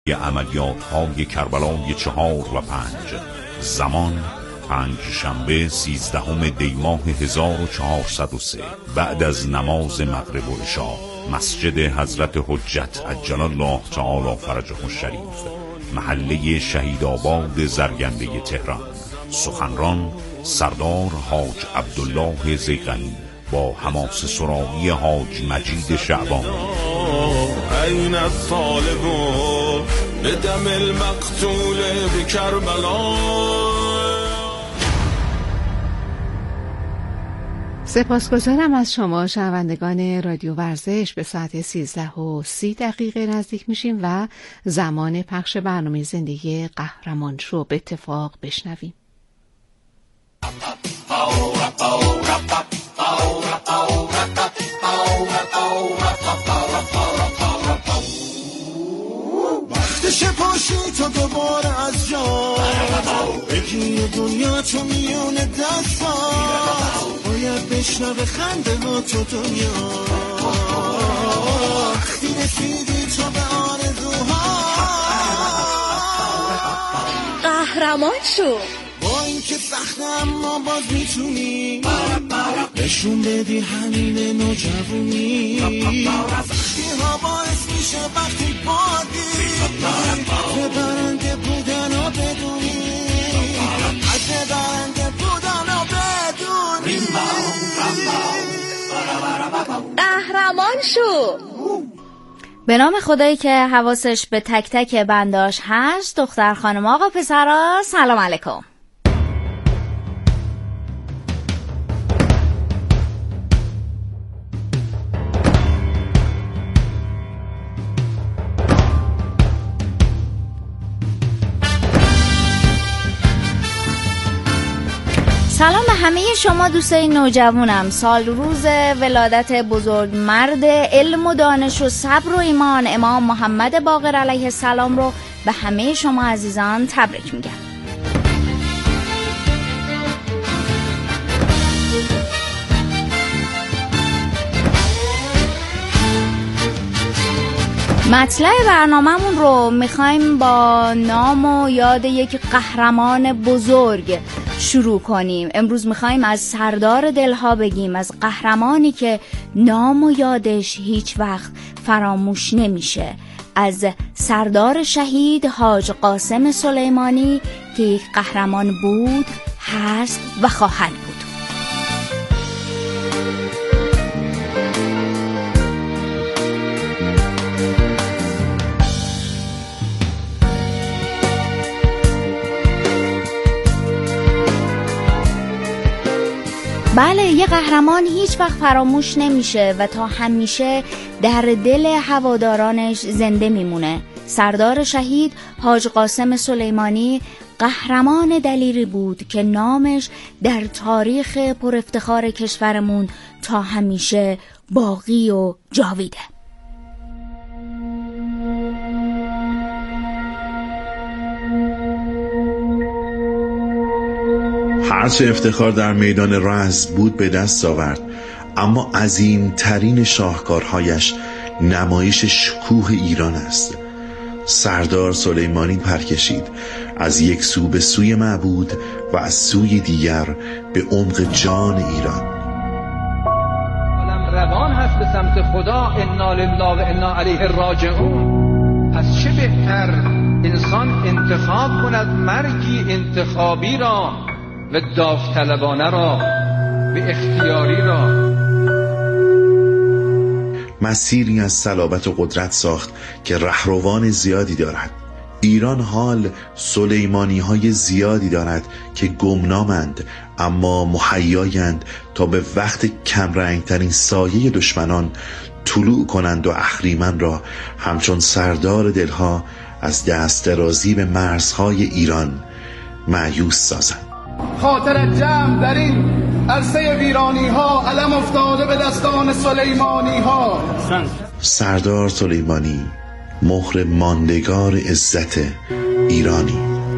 عملیات‌های کربلای 4 و 5. زمان پنجشنبه 13 دیماه 1403 بعد از نماز مغرب و عشا، مسجد حضرت حجت عجل الله تعالی فرجه الشریف، محله شهیدآباد زرگنده تهران. سخنران سردار حاج عبدالله زیغنی با حماسه سرایی حاج مجید شعبانی. این الطالب بدم المقتول بکربلا. سپاسگزارم از شما شنوندگان رادیو ورزش. به ساعت 13:30 نزدیک میشیم و زمان پخش برنامه زندگی قهرمان شو به اتفاق بشنویم. وقتش پاشی تا دوباره از جا بگی دنیا تو میون دستا، باید بشنوه خنده ها تو دنیا، وقتی رسیدی تو به آرزوها. قهرمان شو با این که سخته اما باز میتونی نشون بدی همین نوجوانی. سختی ها باعث میشه وقتی بادی به برنده بودن ها بدونی، از برنده بودن ها بدونی. قهرمان شو. به نام خدایی که حواسش به تک تک بنداش هست. دختر خانم آقا پسرا سلام علیکم. سلام به همه شما دوستای نوجوانم. سال روز ولادت بزرگ مرد علم و دانش و صبر و ایمان امام محمد باقر علیه السلام رو به همه شما عزیزان تبریک میگم. مطلع برنامه‌مون رو میخوایم با نام و یاد یک قهرمان بزرگ شروع کنیم. امروز میخوایم از سردار دلها بگیم، از قهرمانی که نام و یادش هیچ وقت فراموش نمیشه، از سردار شهید حاج قاسم سلیمانی که یک قهرمان بود، هست و خواهد بود. بله، یه قهرمان هیچ وقت فراموش نمیشه و تا همیشه در دل هوادارانش زنده میمونه. سردار شهید حاج قاسم سلیمانی قهرمان دلیری بود که نامش در تاریخ پر افتخار کشورمون تا همیشه باقی و جاویده. هرچه افتخار در میدان رزم بود به دست آورد، اما عظیمترین شاهکارهایش نمایش شکوه ایران است. سردار سلیمانی پرکشید از یک سو به سوی معبود و از سوی دیگر به عمق جان ایران. عالم روان هست به سمت خدا، انا لله و انا علیه راجعون. پس چه بهتر انسان انتخاب کند مرگی انتخابی را و داوطلبانه را به اختیاری را. مسیری از صلابت و قدرت ساخت که رهروان زیادی دارد. ایران حال سلیمانی های زیادی دارد که گمنامند اما مهیایند تا به وقت کمرنگ ترین سایه دشمنان طلوع کنند و اهریمن را همچون سردار دلها از دست درازی به مرزهای ایران مایوس سازند. خاطر جمع در این عرصه ویرانی ها علم افتاده به دستان سلیمانی ها. سردار سلیمانی مهر ماندگار عزت ایرانی.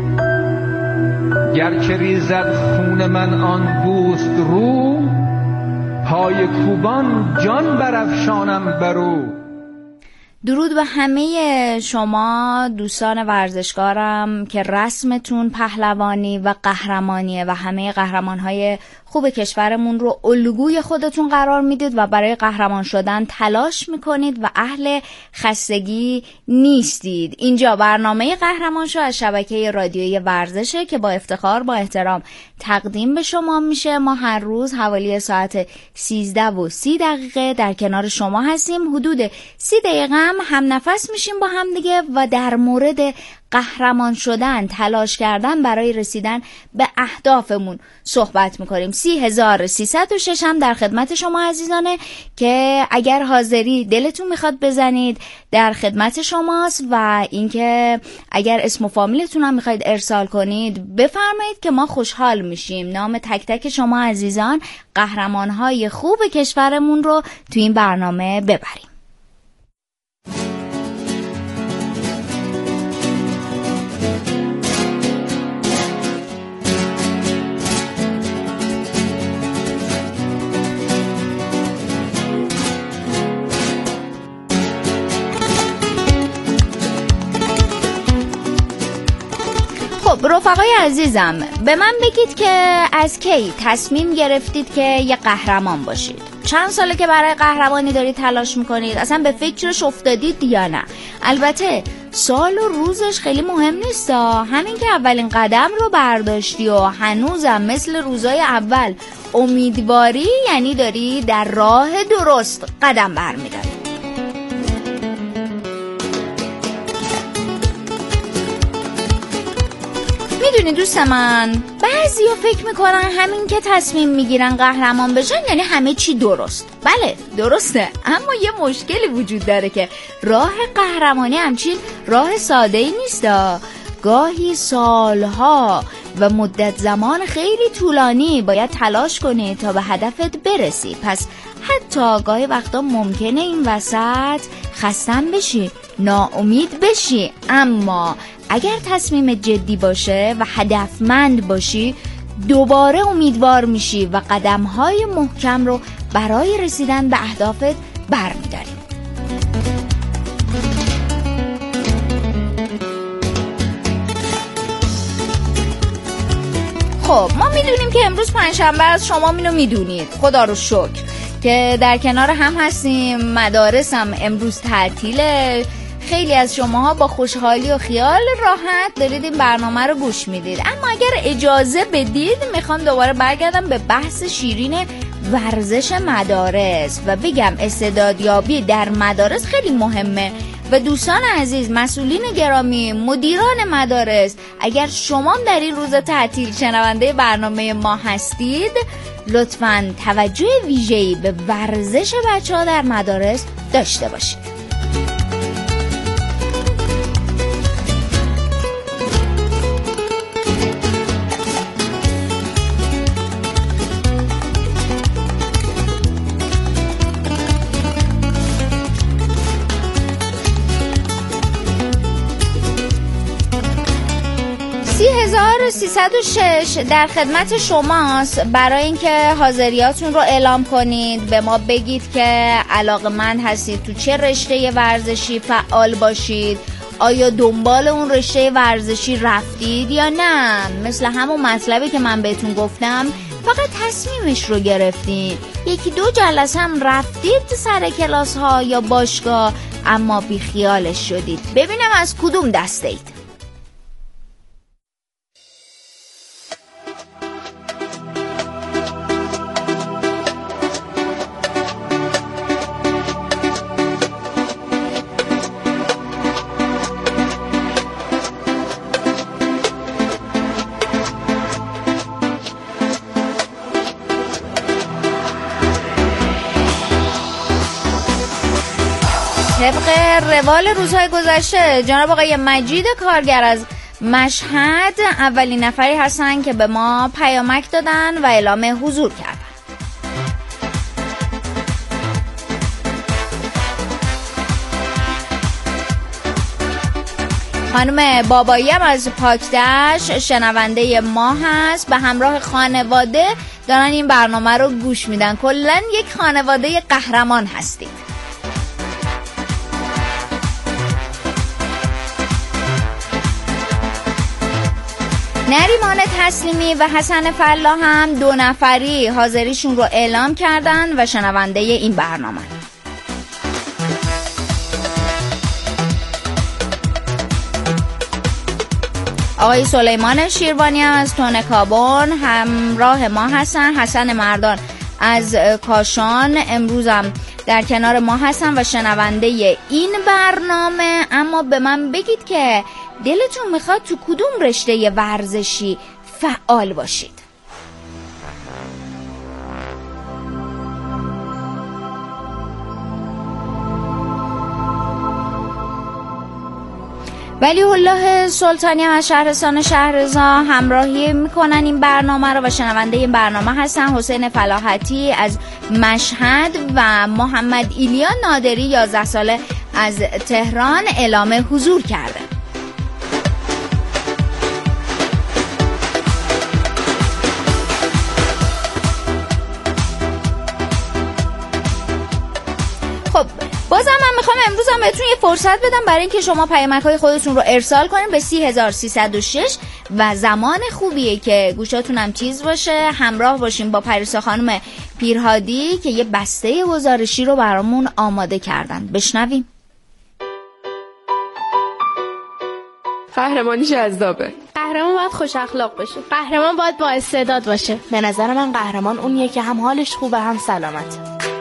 گرچه ریزد خون من آن بوست رو، پای کوبان جان برافشانم برو. درود به همه شما دوستان ورزشکارم که رسمتون پهلوانی و قهرمانیه و همه قهرمانهای خوب کشورمون رو الگوی خودتون قرار میدید و برای قهرمان شدن تلاش میکنید و اهل خستگی نیستید. اینجا برنامه قهرمان شو از شبکه رادیویی ورزشه که با افتخار با احترام تقدیم به شما میشه. ما هر روز حوالی ساعت 13:30 در کنار شما هستیم. حدود 30 دقیقه هم نفس میشیم با هم دیگه و در مورد قهرمان شدن، تلاش کردن برای رسیدن به اهدافمون صحبت میکنیم. 3306 هم در خدمت شما عزیزانه که اگر حاضری دلتون میخواد بزنید در خدمت شماست و اینکه اگر اسم و فامیلتون هم میخواید ارسال کنید بفرمایید که ما خوشحال میشیم نام تک تک شما عزیزان قهرمانهای خوب کشورمون رو تو این برنامه ببریم. رفقای عزیزم به من بگید که از کی تصمیم گرفتید که یه قهرمان باشید؟ چند ساله که برای قهرمانی دارید تلاش میکنید؟ اصلا به فکرش افتادید یا نه؟ البته سال و روزش خیلی مهم نیست، همین که اولین قدم رو برداشتی و هنوزم مثل روزای اول امیدواری، یعنی داری در راه درست قدم برمی‌داری. میدونی دوست من، بعضیا فکر میکنن همین که تصمیم میگیرن قهرمان بشن یعنی همه چی درست. بله درسته، اما یه مشکلی وجود داره که راه قهرمانی همچین راه ساده ای نیست. گاهی سالها و مدت زمان خیلی طولانی باید تلاش کنی تا به هدفت برسی. پس حتی گاهی وقتا ممکنه این وسط خستم بشی، ناامید بشی، اما اگر تصمیم جدی باشه و هدفمند باشی دوباره امیدوار میشی و قدم‌های محکم رو برای رسیدن به اهدافت برمی‌داری. خب ما میدونیم که امروز پنجشنبه است، شما اینو میدونید، خدا رو شکر که در کنار هم هستیم. مدارس هم امروز تعطیله. خیلی از شماها با خوشحالی و خیال راحت دارید این برنامه رو گوش میدید. اما اگر اجازه بدید میخوام دوباره برگردم به بحث شیرین ورزش مدارس و بگم استعدادیابی در مدارس خیلی مهمه و دوستان عزیز، مسئولین گرامی، مدیران مدارس، اگر شما در این روز تعطیل شنونده برنامه ما هستید لطفاً توجه ویژه‌ای به ورزش بچه‌ها در مدارس داشته باشید. در خدمت شماست برای اینکه حاضریاتون رو اعلام کنید، به ما بگید که علاقه‌مند هستید تو چه رشته ورزشی فعال باشید، آیا دنبال اون رشته ورزشی رفتید یا نه، مثل همون مطلبی که من بهتون گفتم فقط تصمیمش رو گرفتید، یکی دو جلسه هم رفتید سر کلاس ها یا باشگاه اما بی خیالش شدید. ببینم از کدوم دسته اید. طبق روال روزهای گذشته جناب آقای مجید کارگر از مشهد اولین نفری هستن که به ما پیامک دادن و اعلام حضور کردن. خانم بابایی هم از پاکدشت شنونده ما هست، به همراه خانواده دارن این برنامه رو گوش میدن. کلاً یک خانواده قهرمان هستید. نریمان تسلیمی و حسن فلاح هم 2 نفری حاضریشون رو اعلام کردن و شنونده این برنامه. آقای سلیمان شیروانی هم از تونکابون همراه ما هستن. حسن مردان از کاشان امروز هم در کنار ما هستن و شنونده این برنامه. اما به من بگید که دلتون میخواد تو کدوم رشته ورزشی فعال باشید؟ ولی الله سلطانی از شهرستان شهرزا همراهی میکنن این برنامه رو و شنونده این برنامه هستن حسین فلاحتی از مشهد و محمد ایلیا نادری 11 ساله از تهران اعلام حضور کرده. خب بازم من میخوام امروز هم بهتون یه فرصت بدم برای اینکه شما پیامک‌های خودتون رو ارسال کنین به 30306 و زمان خوبیه که گوشاتون هم تیز باشه. همراه باشیم با پریسا خانم پیرهادی که یه بسته گزارشی رو برامون آماده کردن. بشنویم. قهرمانی جذابه. قهرمان باید خوش اخلاق باشه. قهرمان باید با استعداد باشه. به نظر من قهرمان اونیه که هم حالش خوبه هم سلامت.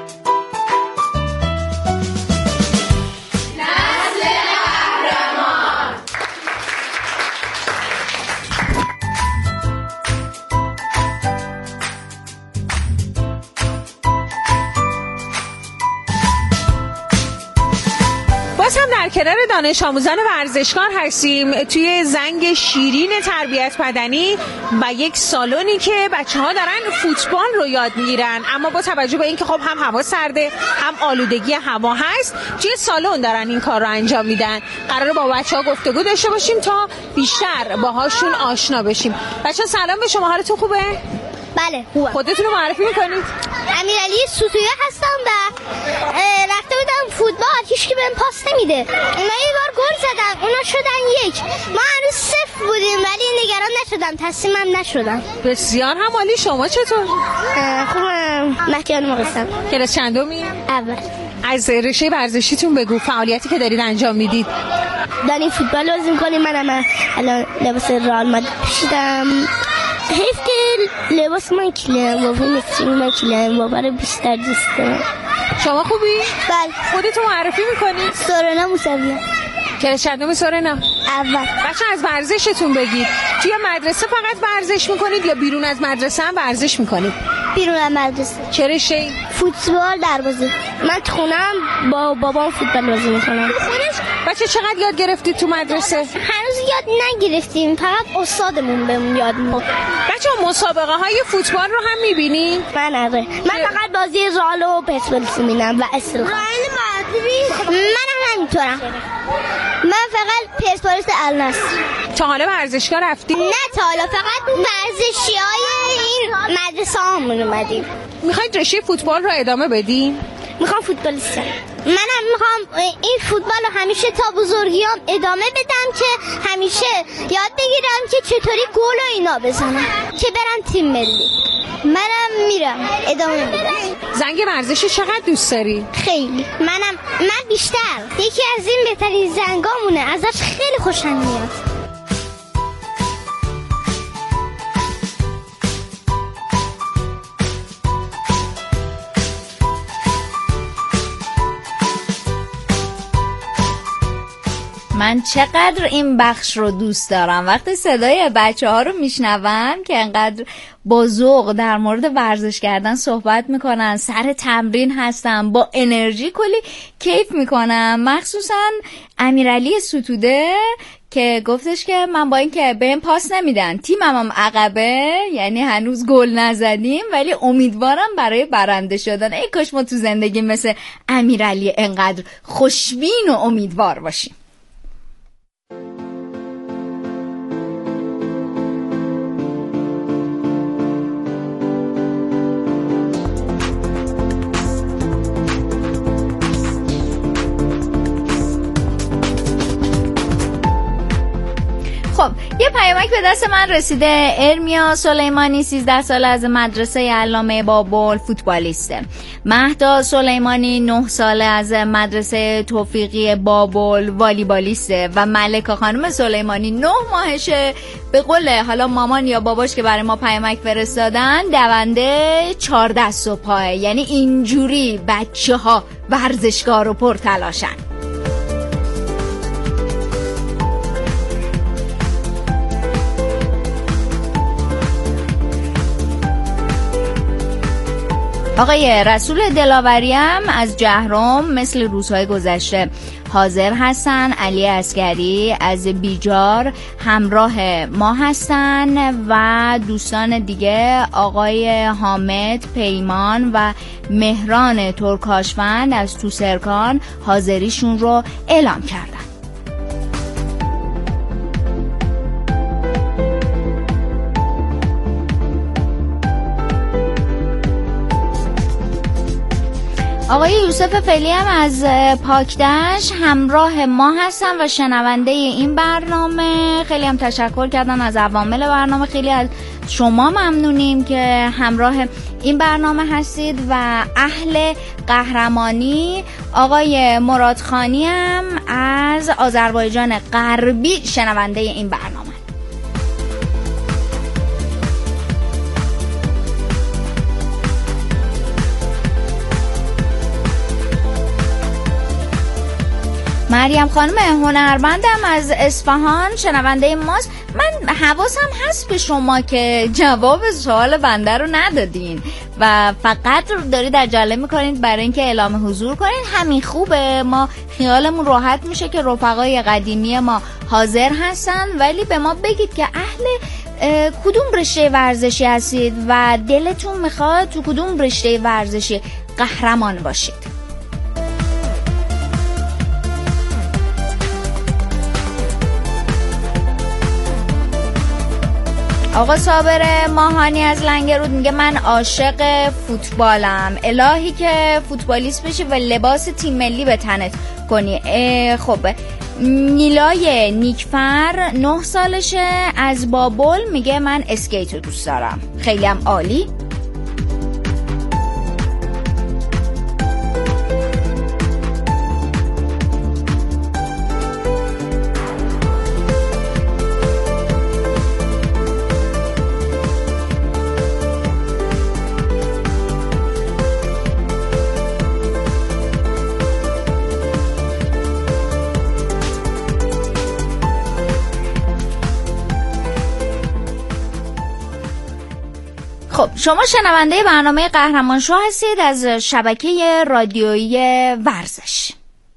هم در کنار دانش آموزان ورزشکار هستیم توی زنگ شیرین تربیت بدنی و یک سالونی که بچه‌ها دارن فوتبال رو یاد میگیرن، اما با توجه به اینکه خب هم هوا سرده هم آلودگی هوا هست توی سالن دارن این کار رو انجام میدن. قراره با بچه‌ها گفتگو داشته باشیم تا بیشتر باهاشون آشنا بشیم. بچه‌ها سلام به شما، حالتون خوبه؟ بله خوبه. خودتون رو معرفی میکنید؟ امیرعلی ستویه هستم و رفته بودم فوتبال، هیچ کی بهم پاس نمیده. اونا یه بار گل زدن، اونا شدن 1. ما هنوز 0 بودیم ولی نگران نشدم، تسلیمم نشدم. بسیار هم عالی. شما چطور؟ خوبم. مهدیان مقصم. کلاس چندمی؟ اول. از رشته ورزشیتون بگو، فعالیتی که دارید انجام میدید. داریم فوتبال بازی می‌کنیم. منم الان لباس رئال مادرید پوشیدم. حیف که لباس من کلیم بابا نیستی، من کلیم بابا رو بیشتر دوست دارم. شما خوبی؟ بله. خودتون معرفی میکنید؟ سورنا موسویه. کلاس چندم سورنا؟ اول. بچه از ورزشتون بگید. توی مدرسه فقط ورزش میکنید یا بیرون از مدرسه هم ورزش میکنید؟ بیرون از مدرسه. چه رشته‌ای؟ فوتبال دروازه. من تو خونم با بابام فوتبال بازی میکنم. بچه چقدر یاد گرفتید تو مدرسه؟ هنوز یاد نگرفتیم، فقط استادمون بهمون یاد میده. بچه مسابقه های فوتبال رو هم میبینی؟ من آره. من فقط بازی رئال و پرسپولیس میبینم و استقلال. رئال مادرید. من همینطورم. من فقط پرسپولیس النصر. تا حالا ورزشگاه رفتی؟ نه تا حالا، فقط ورزشیای این مدرسه هامون اومدیم. میخواید رشته فوتبال رو ادامه بدین؟ میخوام فوتبالیست شم. منم میخوام این فوتبال رو همیشه تا بزرگیام ادامه بدم که همیشه یاد بگیرم که چطوری گل و اینا بزنم که برم تیم ملی. منم میرم ادامه میدم. زنگ ورزشی چقدر دوست داری؟ خیلی. من بیشتر. یکی از این بهترین زنگامونه، ازش خیلی خوشم میاد. من چقدر این بخش رو دوست دارم، وقتی صدای بچه ها رو میشنون که انقدر با ذوق در مورد ورزش کردن صحبت میکنن، سر تمرین هستن، با انرژی کلی کیف میکنن. مخصوصا امیرعلی ستوده که گفتش که من با این که بهم پاس نمیدن، تیمم هم عقبه، یعنی هنوز گل نزدیم ولی امیدوارم برای برنده شدن. ای کاش ما تو زندگی مثل امیرعلی انقدر خوشبین و امیدوار باشیم. خب یه پیامک به دست من رسیده. ارمیا سلیمانی 13 ساله از مدرسه علامه بابل فوتبالیسته. مهدا سلیمانی 9 ساله از مدرسه توفیقی بابل والیبالیسته و ملکه خانم سلیمانی 9 ماهشه. به قول حالا مامان یا باباش که برای ما پیامک فرستادن دونده 4 دست و پایه، یعنی اینجوری بچه‌ها ورزشکار و پرتلاشن. آقای رسول دلاوریم از جهرم مثل روزهای گذشته حاضر هستن. علی عسکری از بیجار همراه ما هستن و دوستان دیگه آقای حامد پیمان و مهران ترکاشوند از توسرکان حاضریشون رو اعلام کردن. آقای یوسف فعلی هم از پاکدشت همراه ما هستن و شنونده این برنامه. خیلی هم تشکر کردن از عوامل برنامه. خیلی از شما ممنونیم که همراه این برنامه هستید و اهل قهرمانی آقای مرادخانی هم از آذربایجان غربی شنونده این برنامه. مریم خانم هنرمندم از اصفهان شنونده ماست. من حواسم هست به شما که جواب سوال بنده رو ندادین و فقط دارید عجله میکنید برای اینکه اعلام حضور کنید. همین خوبه، ما خیالمون راحت میشه که رفقای قدیمی ما حاضر هستن. ولی به ما بگید که اهل کدوم رشته ورزشی هستید و دلتون میخواد تو کدوم رشته ورزشی قهرمان باشید. آقا صابر ماهانی از لنگرود میگه من عاشق فوتبالم، الهی که فوتبالیست بشی و لباس تیم ملی به تنت کنی. خب نیلای نیکفر 9 سالشه از بابل میگه من اسکیت رو دوست دارم. خیلی هم عالی. خب شما شنونده برنامه قهرمان شو هستید از شبکه رادیویی ورزش.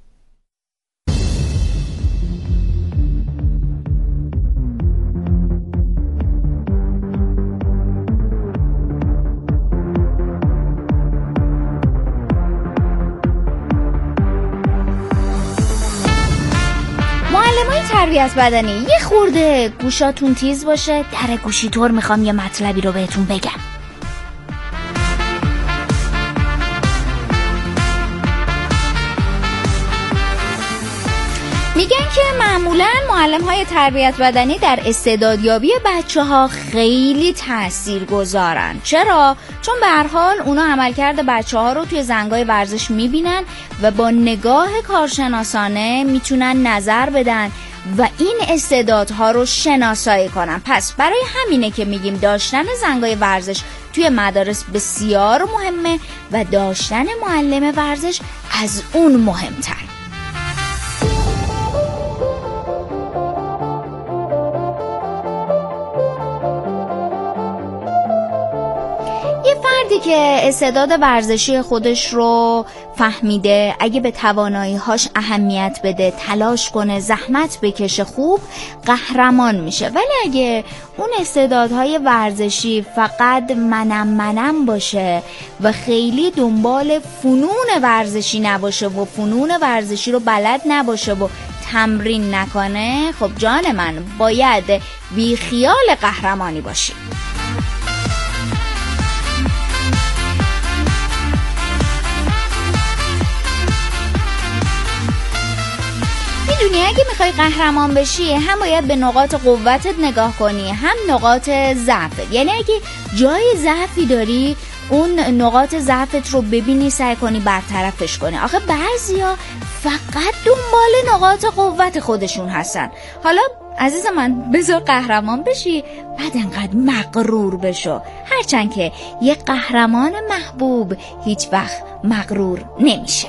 معلمای تربیت بدنی یه خورده گوشاتون تیز باشه، در گوشی طور میخوام یه مطلبی رو بهتون بگم. میگن که معمولاً معلم‌های تربیت بدنی در استعدادیابی بچه‌ها خیلی تاثیرگذارن. چرا؟ چون به هر حال اونا عملکرد بچه‌ها رو توی زنگای ورزش میبینن و با نگاه کارشناسانه میتونن نظر بدن و این استعدادها رو شناسایی کنن. پس برای همینه که میگیم داشتن زنگای ورزش توی مدارس بسیار مهمه و داشتن معلم ورزش از اون مهمتر. فردی که استعداد ورزشی خودش رو فهمیده، اگه به توانایی‌هاش اهمیت بده، تلاش کنه، زحمت بکشه، خوب قهرمان میشه. ولی اگه اون استعدادهای ورزشی فقط منم باشه و خیلی دنبال فنون ورزشی نباشه و فنون ورزشی رو بلد نباشه و تمرین نکنه، خب جان من باید بی خیال قهرمانی باشی. میدونی اگه میخوای قهرمان بشی هم باید به نقاط قوتت نگاه کنی هم نقاط ضعفت. یعنی اگه جای ضعفی داری اون نقاط ضعفت رو ببینی، سعی کنی برطرفش کنی. آخه بعضیا فقط دنبال نقاط قوت خودشون هستن. حالا عزیز من بذار قهرمان بشی، بعد انقدر مغرور بشو. هرچند که یه قهرمان محبوب هیچ وقت مغرور نمیشه.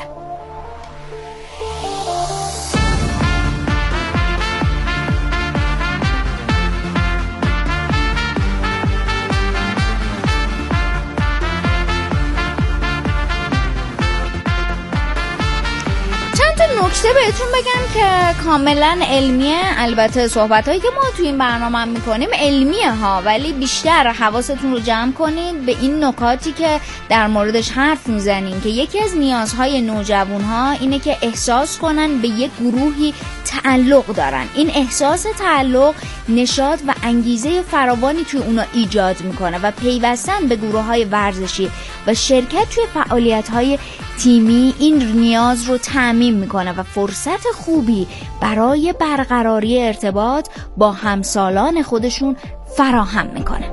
نکته بهتون بگم که کاملا علمیه. البته صحبتایی که ما توی این برنامه میکنیم علمیه ها، ولی بیشتر حواستون رو جمع کنید به این نکاتی که در موردش حرف میزنیم که یکی از نیازهای نوجوان ها اینه که احساس کنن به یک گروهی تعلق دارن. این احساس تعلق نشاط و انگیزه فراوانی توی اونا ایجاد میکنه و پیوستن به گروه‌های ورزشی و شرکت توی فعالیت‌های تیمی این نیاز رو تأمین میکنه و فرصت خوبی برای برقراری ارتباط با همسالان خودشون فراهم میکنه.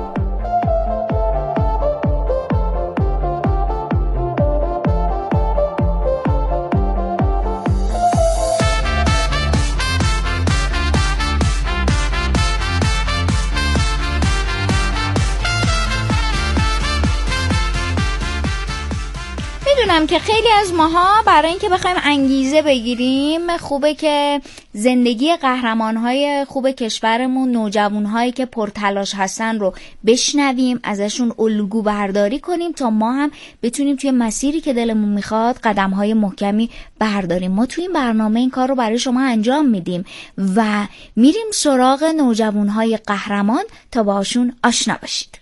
میدونم که خیلی از ماها برای اینکه بخوایم انگیزه بگیریم خوبه که زندگی قهرمان‌های خوب کشورمون، نوجوان‌هایی که پرتلاش هستن رو بشنویم، ازشون الگو برداری کنیم تا ما هم بتونیم توی مسیری که دلمون میخواد قدم‌های محکمی برداریم. ما توی این برنامه این کار رو برای شما انجام میدیم و میریم سراغ نوجوان‌های قهرمان تا باشون آشنا بشید.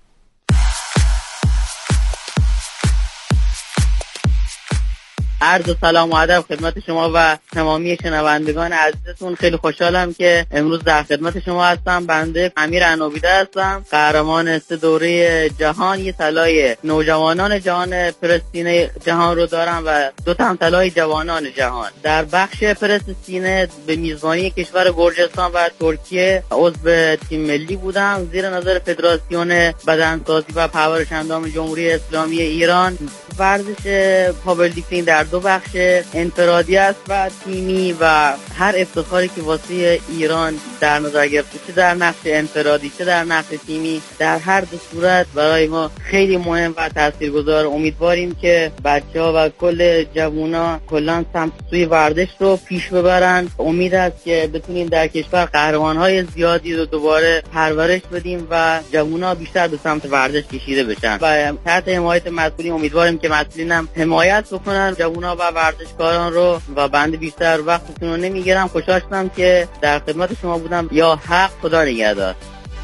عرض سلام و ادب خدمت شما و تمامی شنوندگان عزیزتون. خیلی خوشحالم که امروز در خدمت شما هستم. بنده امیر عنابیده هستم، قهرمان 3 دوره جهان. یه طلای نوجوانان جهان پرس سینه جهان رو دارم و 2 تا هم طلای جوانان جهان. در بخش پرس سینه به میزبانی کشور گرجستان و ترکیه عضو تیم ملی بودم. زیر نظر فدراسیون بدنسازی و پرورش اندام جمهوری اسلامی ایران ورزش پاورلیفتینگ در 2 بخش انفرادی است و تیمی و هر افتخاری که واسه ایران در نظر گرفته، چه در نقش انفرادی چه در نقش تیمی، در هر 2 صورت برای ما خیلی مهم و تاثیرگذار. امیدواریم که بچه‌ها و کل جوونا کلا سمت سوی ورزش رو پیش ببرن. امید است که بتونیم در کشور قهرمان‌های زیادی رو دوباره پرورش بدیم و جوونا بیشتر به سمت ورزش کشیده بشن و تحت حمایت مسئولین امیدواریم که مسئولین هم حمایت بکنن جوونا و ورزشکاران رو. و بنده بیشتر وقتتون رو نمیگیرم. خوشحال شدم که در خدمت شما بودم. یا حق، خدا نگهدار.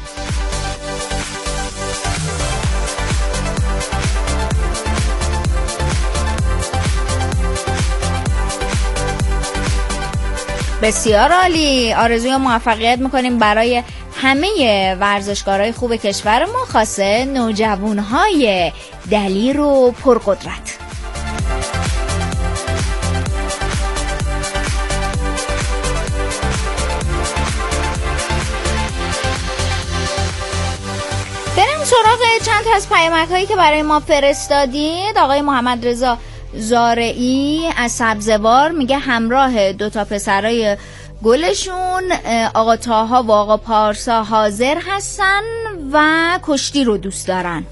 بسیار عالی. آرزوی موفقیت میکنیم برای همه ورزشکارای خوب کشور ما، خاصه نوجوانهای دلیر و پرقدرت. بریم سراغ چند تا از پیامک‌هایی که برای ما فرستادید. آقای محمد رضا زارعی از سبزوار میگه همراه 2 تا پسرای گلشون آقا طاها و آقا پارسا حاضر هستن و کشتی رو دوست دارن.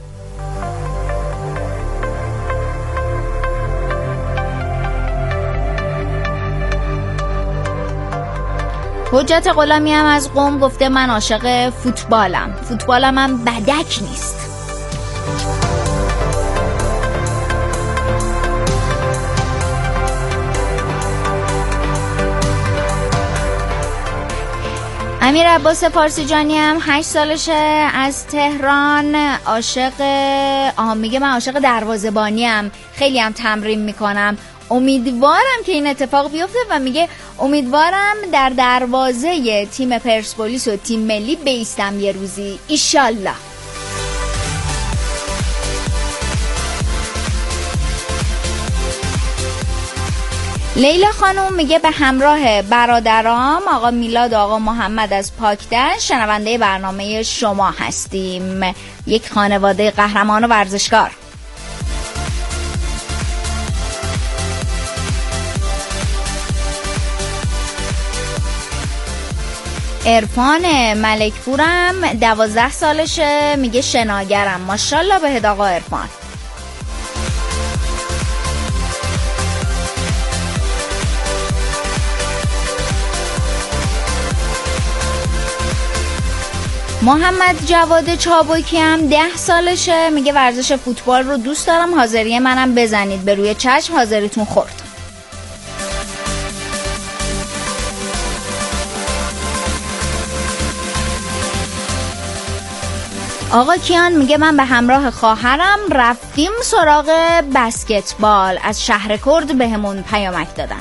حجت غلامی هم از قم گفته من عاشق فوتبالم هم بدک نیست. امیر عباس پارسیجانی هم 8 سالشه از تهران، میگه من عاشق دروازه‌بانیم، خیلی هم تمرین میکنم، امیدوارم که این اتفاق بیفته و میگه امیدوارم در دروازه تیم پرسپولیس و تیم ملی بیستم یه روزی ایشالله. لیلا خانوم میگه به همراه برادرام آقا میلاد و آقا محمد از پاکدشت شنونده برنامه شما هستیم. یک خانواده قهرمان و ورزشکار. عرفان ملکپورم 12 سالشه، میگه شناگرم. ماشاءالله بهت آقا عرفان. محمد جواد چابکی هم 10 سالشه، میگه ورزش فوتبال رو دوست دارم، حاضری منم بزنید. به روی چشم، حاضریتون خورد. آقا کیان میگه من به همراه خواهرم رفتیم سراغ بسکتبال. از شهر کرد بهمون پیامک دادن.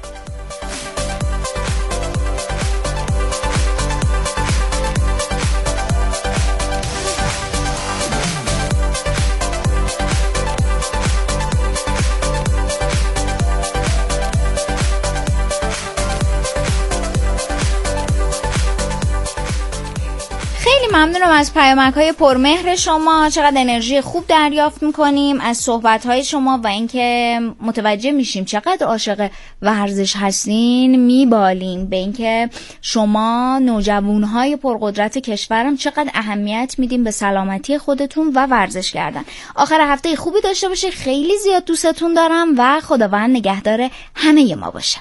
ممنونم از پیامک‌های پرمهر شما. چقدر انرژی خوب دریافت می‌کنیم از صحبت‌های شما و اینکه متوجه میشیم چقدر عاشق ورزش هستین، میبالین به اینکه شما نوجوان‌های پرقدرت کشورم چقدر اهمیت میدین به سلامتی خودتون و ورزش کردن. آخر هفته خوبی داشته باشید. خیلی زیاد دوستتون دارم و خداوند نگهدار همه ما باشه.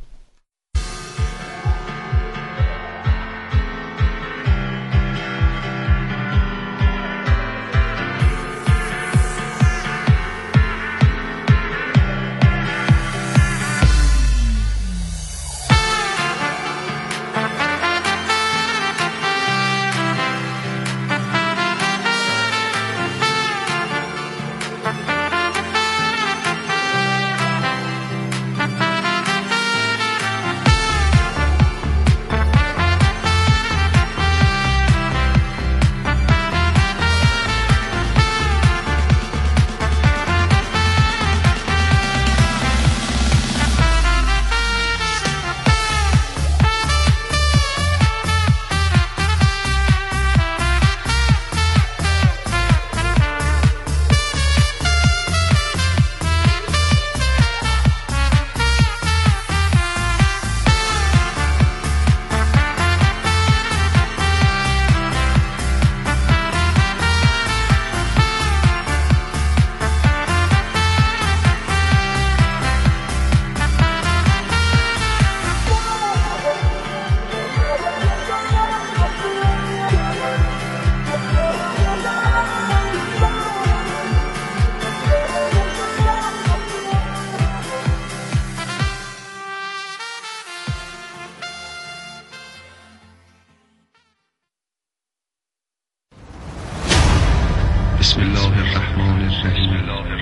بسم الله الرحمن الرحیم.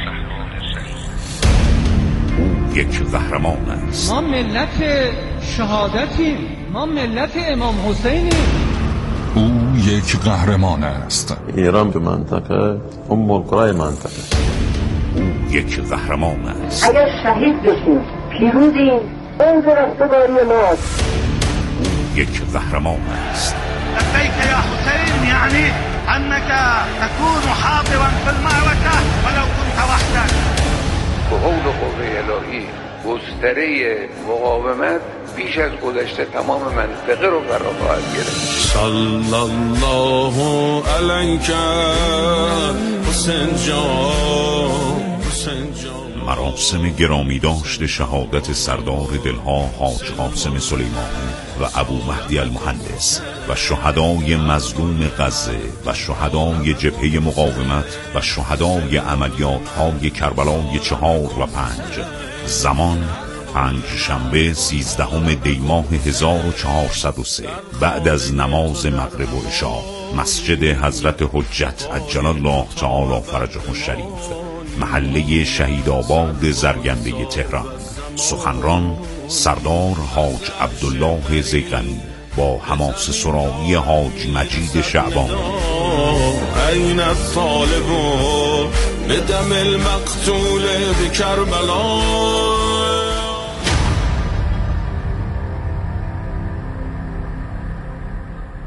او یک قهرمان است. ما ملت شهادتیم، ما ملت امام حسینیم. او یک قهرمان است. ایران به منطقه القرى منطقه. او یک قهرمان است. اگر شهید بشیم پیروزیم، اون رستگاری ماست. او یک قهرمان است. لبیک یا حسین، یعنی انك تكون حاضرا في المعركه ولو كنت وحدك. به قول قوه الهی گستره مقاومت بیش از گذشته تمام منطقه رو قرار خواهد گرفت. صلی الله علیک حسین جان. مراسم گرامی داشت شهادت سردار دلها حاج قاسم سلیمانی و ابو مهدی المهندس و شهدای مظلوم غزه و شهدای جبهه مقاومت و شهدای عملیات‌های کربلای 4 و 5. زمان پنجشنبه 13 دیماه 1403 بعد از نماز مغرب و عشا، مسجد حضرت حجت عجل الله تعالی فرجه الشریف، محله شهیدآباد زرگنده تهران. سخنران سردار حاج عبدالله زیغنی با حماسه سرایی حاج مجید شعبانی. این الطالب بدم المقتول بکربلا.